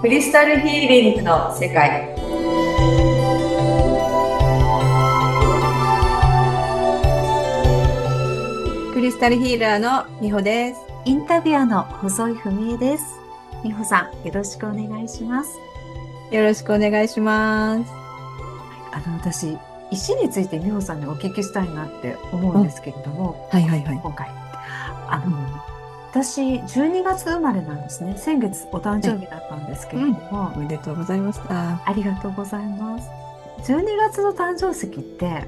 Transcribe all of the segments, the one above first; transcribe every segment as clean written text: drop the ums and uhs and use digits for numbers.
クリスタルヒーリングの世界。クリスタルヒーラーのみほです。 インタビュアーの細井文江です。美穂さん、よろしくお願いします。 よろしくお願いします。 私、石について美穂さんにお聞きしたいなって思うんお、 ですけれども、 はいはいはい。 今回、あの、私、12月生まれなんですね。先月お誕はい。 生日だったんですけれうん。 ども、 おめでとうございました。 ありがとうございます。12月の誕生石って、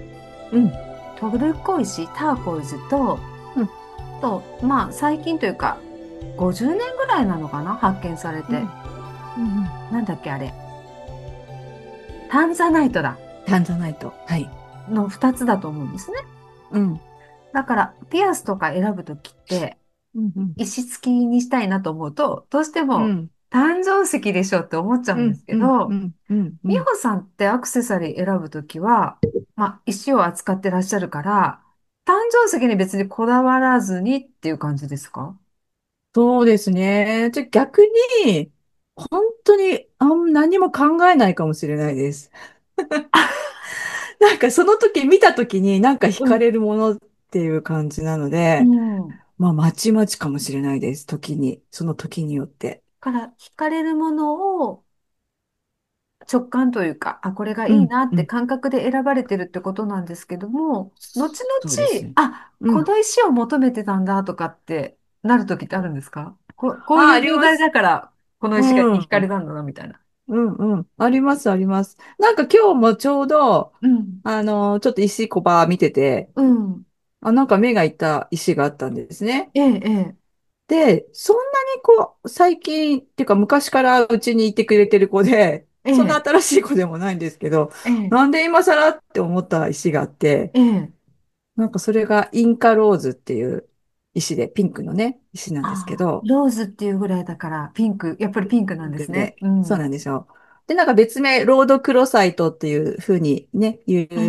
うん。 トルコ石、ターコイズと、 うん。 まあ、最近というか、50年ぐらいなのかな、発見されて。 うん。うん。うん。 なんだっけ、あれ。タンザナイトだ。 タンザナイト。はい。 の2つだと思うんですね。 うん。 だから、ピアスとか選ぶときって、 うん。うん。 石付きにしたいなと思うと、どうしてもうん。 誕生石でしょって思っちゃうんですうん。うん。うけど、 ん。うん。うん。 美穂さんってアクセサリー選ぶときは、まあ、石を扱ってらっしゃるから、誕生石に別にこだわらずにっていう感じですか？ そうですね。逆に、本当に何も考えないかもしれないです。なんかその時見た時になんか惹うん。 かれるものっていう感じなのうで、 ん。 まあ、まちまちかもしれないです。時に。その時によって。 から惹かれるものを直感というか、あ、これがいいうん、 なってうん。 感覚で選ばれてるってことなんですけども、後々、 そうですね。 あ、 うん。 この石を求めてたんだとかってなる時ってあるんですか？こうあ、 いう状態あります。 だから、このう石がにん。 惹かれたんだな、みたいな。 うん、うん。あります、あります。なんか今日もちょうど、 うん。 ちょっと石こば見てて、 うん。 なんか目がいった石があったんですね。 ええ、ええ、 で、そんなに最近、っていうか昔からうちにいてくれてる子で、そんなええ、 新しい子でもないんですけど、 ええ、 なんで今更って思った石があって、 ええ。 なんかそれがインカローズっていう石で、ピンクのね、石なんですけああ、 ど、 ローズっていうぐらいだから、ピンク、やっぱりピンクなんですね。 ピンクで、そううん。 なんですよ。で、なんか別名、ロードクロサイトっていうふうにね、 うん。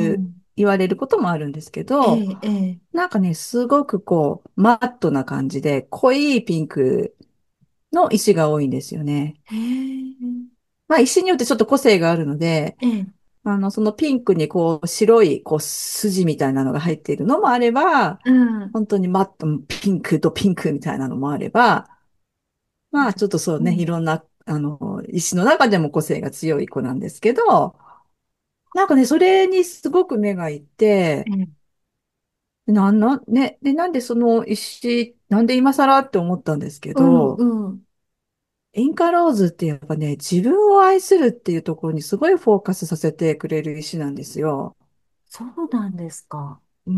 言われることもあるんですけど、 ええ、ええ。 なんかね、すごくマットな感じで、濃いピンクの石が多いんですよね。 へえ、 まあ、石によってちょっと個性があるので、 ええ、 そのピンクに白い筋みたいなのが入っているのもあれば、 うん。 本当にマット、ピンクとピンクみたいなのもあれば、まあちょっとそうね、いうん。 ろんな、石の中でも個性が強い子なんですけど、なんかね、それにすごく目がいって、 ええ、 なんでその石、なんで今更って思ったんですけうん、 ど、 うん。 インカローズってやっぱね、自分を愛するっていうところにすごいフォーカスさせてくれる石なんですよ。 そうなんですか。 うん。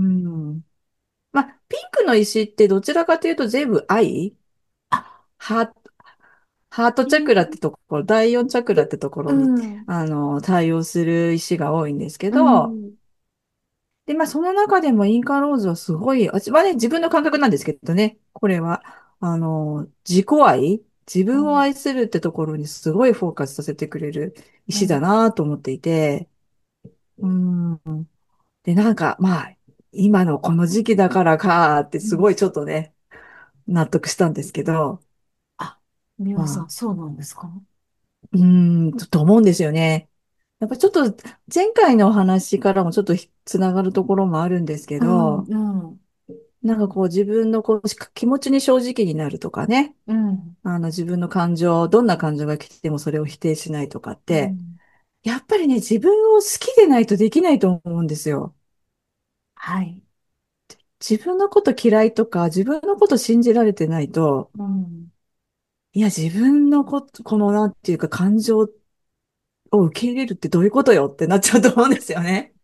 まあ、ピンクの石ってどちらかというと全部愛あ、 ハート、ハートチャクラってところ、第四チャクラってとこうろに、 ん、 対応する石が多いんですけうど、 ん、 で、まあ、その中でもインカローズはすごい、私はね、自分の感覚なんですけどね、これは、自己愛、自分をうん、 愛するってところにすごいフォーカスさせてくれる石だうん、 なと思っていて、うん。で、なんか、まあ、今のこの時期だからかってうん。 すごいちょっとね、納得したんですけど、 あ、美ま輪さん、 あ、 そうなんですか？ と思うんですよね。やっぱちょっと前回のお話からもちょっとつながるところもあるんですけうん、 ど、 うん、 なんか自分の気持ちに正直になるとかね、 うん、 自分の感情、どんな感情が来てもそれを否定しないとかって、 うん。 やっぱりね、自分を好きでないとできないと思うんですよ。 はい。 自分のこと嫌いとか、自分のこと信じられてないと、 うん、 いや、自分のなんていうか感情を受け入れるってどういうことよってなっちゃうと思うんですよね。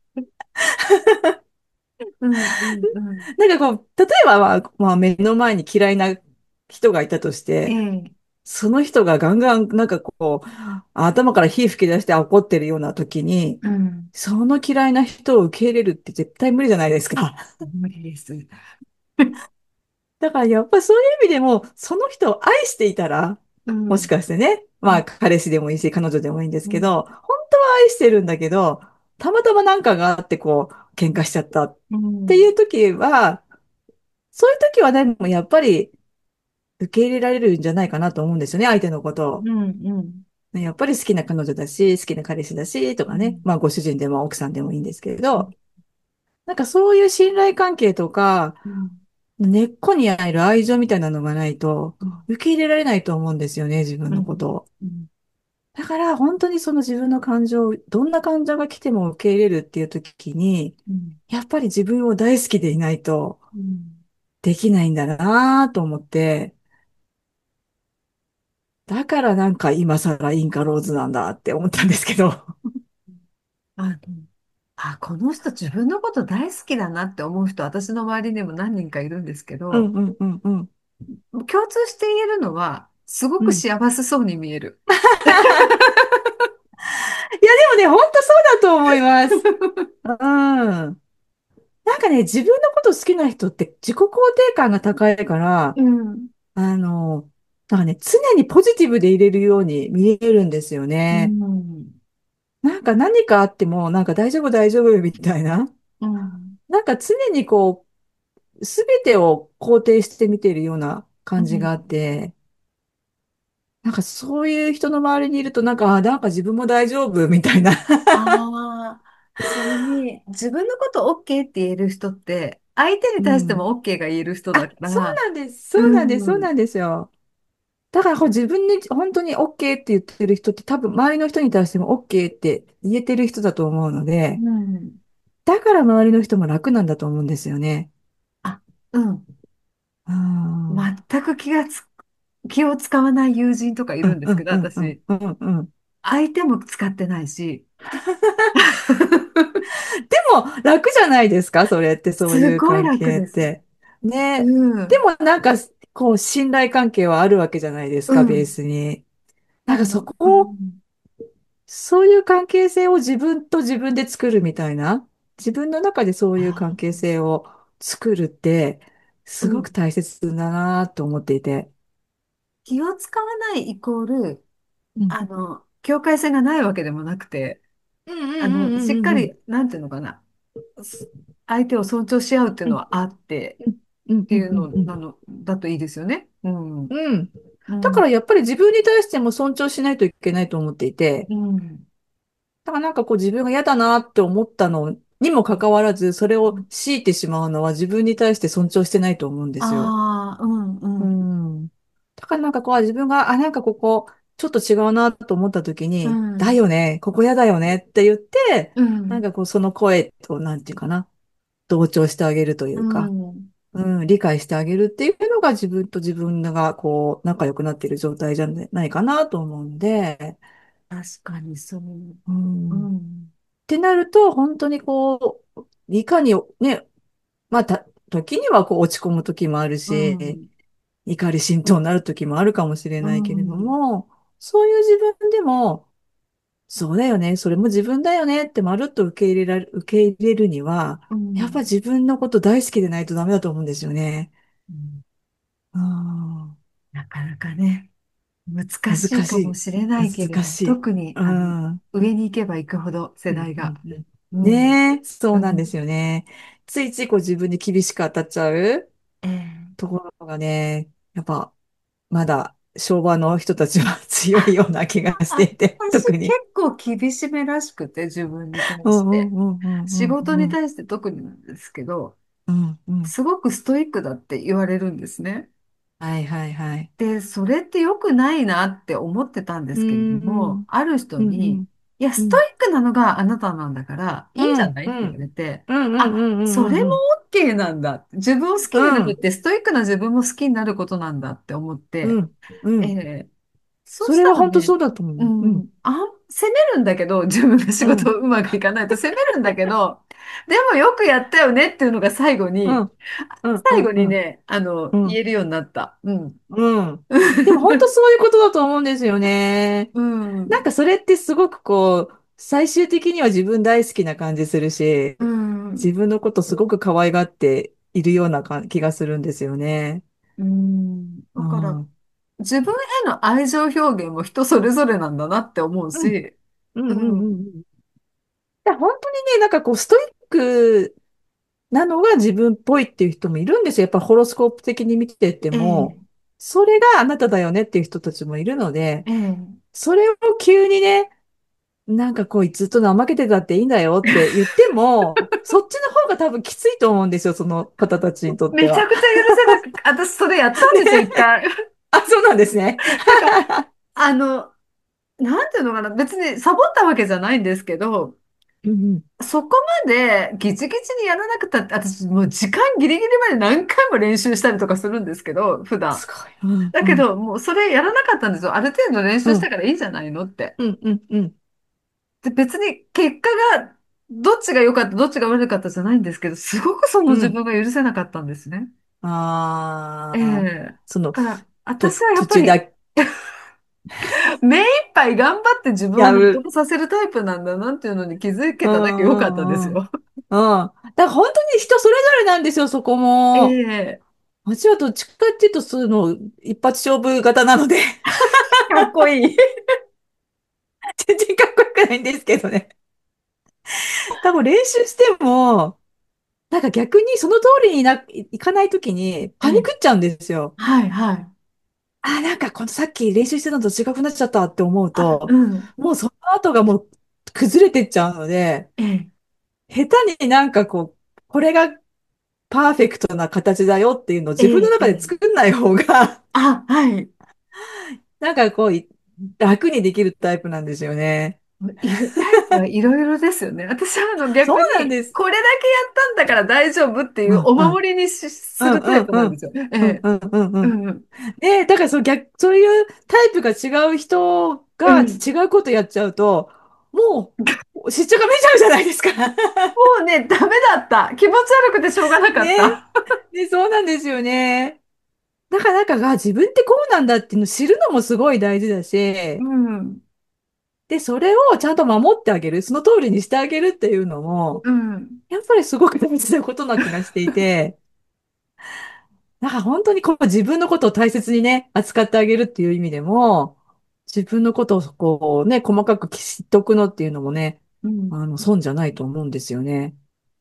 うん、うん、うん。 なんか例えばまあ目の前に嫌いな人がいたとしえて、 え、 その人がガンガンなんか頭から火吹き出して怒ってるような時に、 うん。 その嫌いな人を受け入れるって絶対無理じゃないですか。 無理です。 だからやっぱそういう意味でも、その人を愛していたら、もしうん、 かしてね、 うん、 まあ彼氏でもいいし、彼女でもいいんですうん、 けど、本当は愛してるんだけど、たまたまなんかがあって喧嘩しちゃったっうん、 ていう時は、そういう時はね、もうやっぱり受け入れられるんじゃないかなと思うんですよね、相手のことを。 うん、うん。 やっぱり好きな彼女だし、好きな彼氏だし、とかね。 うん。 まあ、ご主人でも奥さんでもいいんですけれど、なんかそういう信頼関係とか、 うん。 根っこにある愛情みたいなのがないと、 うん。 受け入れられないと思うんですよね、自分うん。 のことを。 うん。 だから本当にその自分の感情、どんな感情が来ても受け入れるっていう時に、 うん。 やっぱり自分を大好きでいないとうん。 できないんだなと思って、だからなんか今更インカローズなんだって思ったんですけど。 あ、うん。あ、この人自分のこと大好きだなって思う人、私の周りにも何人かいるんですけど、 うんうんうんうん。 共通して言えるのは、すごくうん。 幸せそうに見える。 いやでもね、本当そうだと思います。うん。なんかね、自分のこと好きな人って自己肯定感が高いから、 うん。 あの、なんかね、常にポジティブでいれるように見えるんですようね。 ん。 なんか何かあっても、なんか大丈夫大丈夫みたいな。 うん。 なんか常にこう、すべてを肯定して見ているようなうん。 感じがあって、なんかそういう人の周りにいると、なんか、なんか自分も大丈夫みたいな。 ああ、それに、自分のこと OK って言える人って、相手にうん。 対しても OK が言える人だあ、そうから、 なんです。 うそうなんです。そうん。 なんですよ。だからこう自分に本当に OK って言ってる人って多分周りの人に対しても OK って言えてる人だと思うので、 うん。 だから周りの人も楽なんだと思うんですよね。 あ、うん。 うん。うん全く気を使わない友人とかいうんうるんですけど、 んうん私。 うんうん。 相手も使ってないし、 でも楽じゃないですかそれってそうすごいいう関楽です。 係って。ね。 うん。 でもなんかこう信頼関係はあるわけじゃないですか、ベーうん。 スに。なんかそうこをん。 そういう関係性を自分と自分で作るみたいな、自分の中でそういう関あ、 係性を作るって、すごくうん。 大切だなと思っていて。 気を使わないイコール、 うん。 境界線がないわけでもなくて、 うんうんしっうんうんうんかり、なんていうのかな、相手を尊重し合うっていううんのはあってうんうんっていううんうんだといいですよね。うん。ううん。だかん。 らやっぱり自分に対しても尊重しないといけないと思っていて、 うん。 だからなんかこう自分が嫌だなって思ったのにもかかわらず、それを強いてしまうのは自分に対して尊重してないと思うんですよ。 ああー、うんううん。 ん。だからなんかこう自分が、なんかここ、ちょっと違うなと思った時うに、だん。 よね、ここ嫌だよねって言って、 うん。 なんかこうその声と、なんていうかな、同調してあげるといううか、 ん。 理解してあげるっていうのが自分と自分がこう、仲良くなっている状態じゃないかなと思うんで、 確かにそう。 うん。っうん。 てなると、本当にこう、いかにね、まあ、時にはこう落ち込む時もあるうし、 ん。 怒り心頭になる時もあるかもしれうないけれどん。 も、そういう自分でも、そうだよね、それも自分だよねってまるっと受け入れるには、 うん。 やっぱ自分のこと大好きでないとダメだと思うんですよね。 うん。 うん、 なかなかね、難しいかも難しい。 しれないけれど、 難しい。 特に、 うん。うん上に行けば行くほど世うん代が。 うんうん。 ねえ、そうなんですうん。 よね。ついついこう自分に厳しく当たっちゃうええ。 ところがね、やっぱまだ昭和の人たちは強いような気がしていて、 私結特に。 構厳しめらしくて、自分に対うんうして。 んうんう仕事にんうん対して特になんですけど、 うんうん。 すごくストイックだって言われるんですね。 はいはいはい。 で、それって良くないなって思ってたんでうすけれども、 んある人に、 うんうんいや、ストイうんックなのがあなたなんだから、いいんじうんゃないって言わうんれて、 うんうんうあ、 んそれもうんうん OK なんだ。自分を好きになうんるって、ストイックな自分も好きになることなんだって思って、 うんうんえそうしそれは本当たらね、 そうだと思うう。うんん、責めるんだけど、自分が仕うん事うまくいかないと責めるんだけど、でもよくやったよねっていうのがうんうんう最後んうんにね、 うん言えるようになった。うん。 うん。でも本当そういうことだと思うんですよね。 うん。 なんかそれってすごくこう、最終的には自分大好きな感じするし、 うん。 自分のことすごく可愛がっているような気がするんですよね。 うん。だから、 うん。うん、 自分への愛情表現も人それぞれなんだなって思ううん、 し、 うん、 うん。 うん。いや、本当にね、なんかこう、ストイックなのが自分っぽいっていう人もいるんですよ。やっぱホロスコープ的に見ててええ、 も。 それがあなただよねっていう人たちもいるので、 ええ。 それを急にね、なんかこう、ずっと怠けてたっていいんだよって言っても、そっちの方が多分きついと思うんですよ、その方たちにとっては。 めちゃくちゃ許せなく、私それやったんですよ、一回。 あ、そうなんですね。 なんか、あの、なんていうのかな、別にサボったわけじゃないんですけど、 うんうん。 そこまでギチギチにやらなくたって、私もう時間ギリギリまで何回も練習したりとかするんですけど、普段。 すごい。うんうん。 だけど、もうそれやらなかったんですよ。ある程度練習したうんからいいじゃないのって。 うんうんうん。 で、別に結果がどっちが良かった、どっちが悪かったじゃないんですけど、すごくそのうん。 自分が許せなかったんですね。えああ、 え。 その、 だから、私はやっぱり途中で目いっぱい頑張って自分を納やる。 得させるタイプなんだなっていうのに気づうけただけ良かったですんうんうん。うん。 よ。 だから本当に人それぞれなんですよ、そこも。 ええ。 私はどっちかっていうと、その、一発勝負型なので、 かっこいい。 全然かっこよくないんですけどね。多分練習しても、なんか逆にその通りにいかないときにパニええ。 クっちゃうんですよ。 はいはい。 あ、なんかこのさっき練習してたのと違くなっちゃったって思うあ、うと、 ん。 もうその後がもう崩れてっちゃうので、 ええ。 下手になんかこう、これがパーフェクトな形だよっていうのを自分のええ。え中で作え。 んない方が、 あ、はい。 なんかこう、楽にできるタイプなんですよね。 タイプはいろいろですよね。私はそう逆に、 なんです。 これだけやったんだから大丈夫っていうおうんうん。 守りにすうんるタイうんうん。 プなんですよ。ええ。 うんうんうんうん。 うん。 で、だからそういうタイプが違う人がうん。 違うことやっちゃうと、もう、しっちゃかめちゃうじゃないですか。 もうね、ダメだった。気持ち悪くてしょうがなかっね。 た。 ね、そうなんですよね。だからなんか自分ってこうなんだっていうのを知るのもすごい大事だうし、 ん。 で、それをちゃんと守ってあげる、その通りにしてあげるっていうのも、 うん。 やっぱりすごく大事なことな気がしていて、なんか本当にこう自分のことを大切にね、扱ってあげるっていう意味でも、自分のことをこうね、細かく知っておくのっていうのもね、 うん。 損じゃないと思うんですよね。 うん。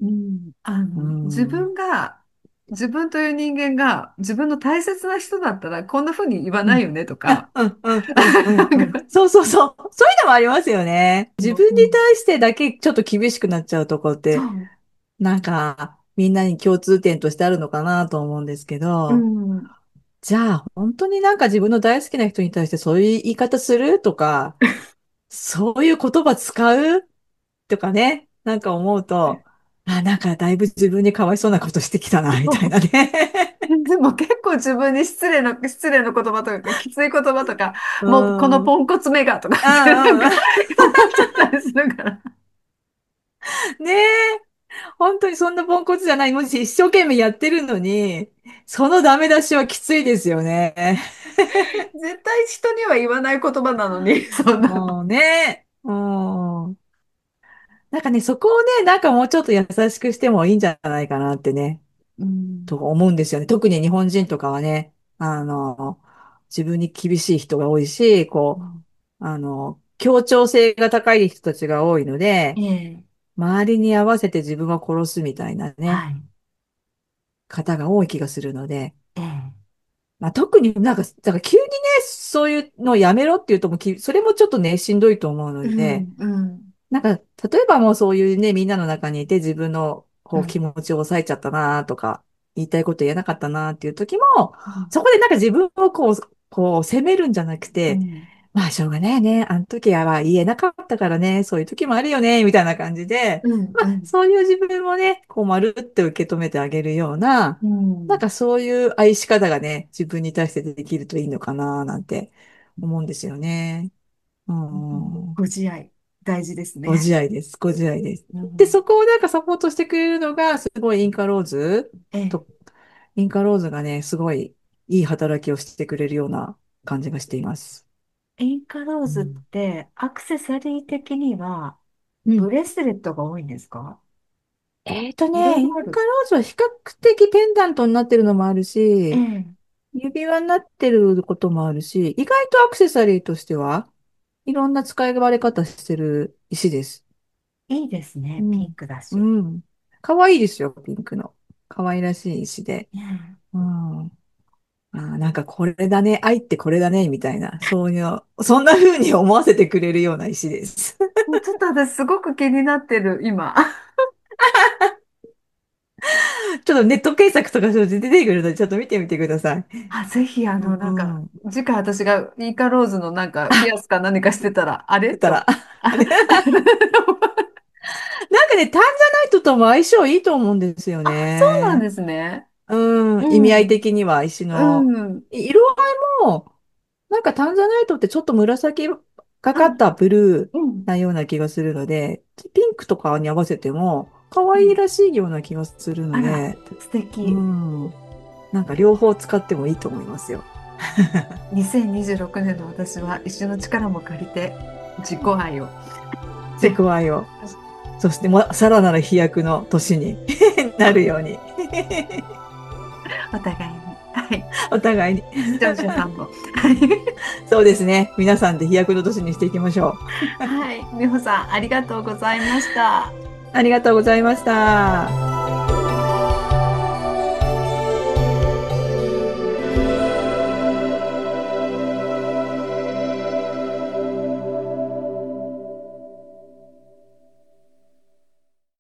う自ん。 分が、自分という人間が自分の大切な人だったらこんな風に言わうん。 ないよねとあ、 か、 うんうんうんうんうん。 なんか、 そうそうそう。そういうのもありますよね。自分にうん。 対してだけちょっと厳しくなっちゃうとこって、 そう。 なんか、みんなに共通点としてあるのかなと思うんですけうど、 ん。 じゃあ、本当になんか自分の大好きな人に対してそういう言い方するとか、そういう言葉使うとかね、なんか思うと、あ、なんかだいぶ自分にかわいそうなことしてきたな、みたいなね。 でも結構自分に失礼な言葉とか、きつい言葉とか、 うもうこのん。 ポンコツメガとかってなんかああ、 思っちゃったりするから。 ねえ。本当にそんなポンコツじゃない。もし一生懸命やってるのに、そのダメ出しはきついですよね。 絶対人には言わない言葉なのに、そんな。 もうね。うん。なんかね、そこをね、なんかもうちょっと優しくしてもいいんじゃないかなってね、 うん。 と思うんですよね。特に日本人とかはね、自分に厳しい人が多いし、こうん。 う、協調性が高い人たちが多いので、 ええ。 周りに合わせて自分を殺すみたいなね、 はい。 方が多い気がするので、 ええ。 まあ、特になんか、だから急にね、そういうのをやめろって言うともうそれもちょっとね、しんどいと思うので、 うん。うん。 なんか、例えばもうそういうね、みんなの中にいて自分のこう気うん。 持ちを抑えちゃったなとか、言いたいこと言えなかったなっていう時も、 うん。 そこでなんか自分をこう責めるんじゃなくて、 うん。 まあしょうがないね。あの時は言えなかったからね、そういう時もあるよね、みたいな感じで、 うん。 まあうん。 そういう自分もね、こうまるって受け止めてあげるような、 うん。 なんかそういう愛し方がね、自分に対してできるといいのかな、なんて思うんですよね。うん。 ご自愛、大事ですごね。 自愛です。ご自愛です。で、 うん。 そこをなんかサポートしてくれるのが、すごいええ。 インカローズがね、すごいいい働きをしてくれるような感じがしています。 インカローズっうん。 てアクセサリー的にはうん。 ブレスレットが多いんですか？いろいインろある。 カローズは比較的ペンダントになってるのもあるし、 ええ。 指輪になってることもあるし、意外とアクセサリーとしては、いろんな使い分れ方してる石です。 いいですね。ピンうん。 クだし。 うん。かわいいですよ、ピンクの。かわいらしい石で。 ええ。 うん。 なんかこれだね、愛ってこれだね、みたいな、そういうの、そんな風に思わせてくれるような石です。 もうちょっと私すごく気になってる、今。 ちょっとネット検索とかすると出てくるので、ちょっと見てみてください。 あ、ぜひ、 うなんか、 ん。 次回私がイーカローズのなんか、ピアスか何かしてたら、あれって思う。 出たら、あれなんかね、タンザナイトとも相性いいと思うんですよあ、そうなんね。 ですね。 うん、意味合いうん。 的には石の。 うん。 色合いも、なんかタンザナイトってちょっと紫がうん。 かったブルーうん。 なような気がするので、ピンクとかに合わせても可うん。 愛いらしいような気がするあら、 ので、 素う敵。 ん、なんか両方使ってもいいと思いますよ。 2026年の私は石の力も借りて、自己愛を自ぜひ。 己愛を。そしてもさらなる飛躍の年になるようにお互いに。はい。 お互いに視聴者さんも。はい。 そうですね。皆さんで飛躍の年にしていきましょう。 はい。美穂さん、ありがとうございました。 ありがとうございました。